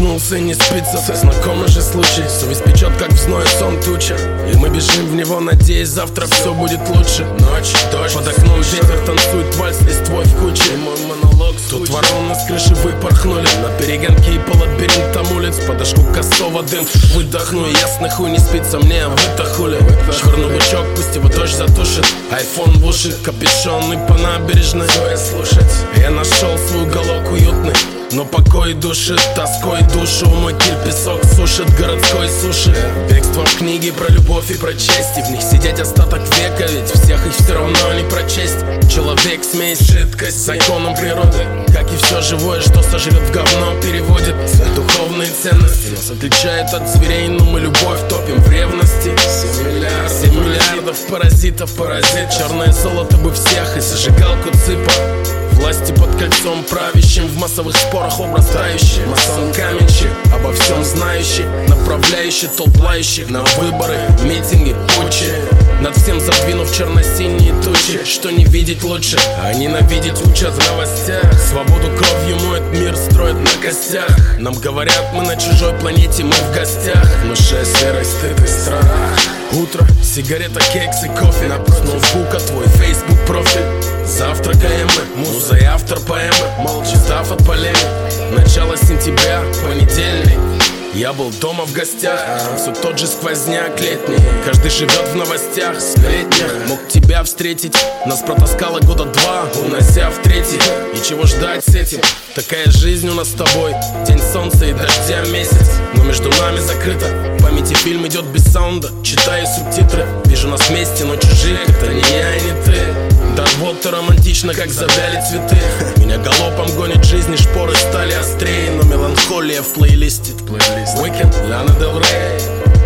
Проснулся и не спится, знакомый же случай. Совесть печет, как в зное сон туча, и мы бежим в него, надеясь, завтра все будет лучше. Ночь, дождь, под окном ветер танцует вальс листвой в куче. Мой монолог тут вороны с крыши выпорхнули на перегонки и по лабиринтам улиц. Подошку косого дым, выдохну, и ясно хуй не спится мне, вы-то хули. Швырну бычок, пусть его дождь затушит. Айфон в уши, капюшон и по набережной. Что я слушать? Я нашел свой уголок уютный, но покой душит, тоской душу. Мой киль песок сушит городской суши. Бегство в книги про любовь и про честь, и в них сидеть остаток века, ведь всех их все равно не прочесть. Человек смесь жидкость законом природы, как и все живое, что сожрет в говно, переводит духовные ценности. Нас отличает от зверей, но мы любовь топим в ревности. 7 миллиардов паразитов, паразит. Черное золото бы всех и зажигалку цыпа. Власти под кольцом правящим, в массовых спорах образ тающий. Масон каменщик, обо всем знающий, направляющий толп лающих на выборы, митинги, путчи. Над всем задвинув черно-синие тучи. Что не видеть лучше, а ненавидеть учат в новостях. Свободу кровью моет мир, строит на костях. Нам говорят, мы на чужой планете, мы в гостях. Внушая серость, стыд и страх. Утро, сигарета, кекс и кофе. С ноутбука твой Facebook профиль. Завтракаем мы, муза и автор поэмы. Молча став от полемик. Начало сентября, понедельник. Я был дома в гостях, все тот же сквозняк летний. Каждый живет в новостях, сплетнях. Мог тебя встретить, нас протаскало года 2, унося в третий. И чего ждать с этим? Такая жизнь у нас с тобой. День солнца и дождя месяц, но между нами закрыто. В памяти фильм идет без саунда, читаю субтитры. Вижу нас вместе, но чужих, это не я и не ты. Да вот ты романтично, как завяли цветы. Меня галопом гонит жизнь, и шпоры стали острее. Но меланхолия в плейлисте. Weekend, Лана Дель Рей.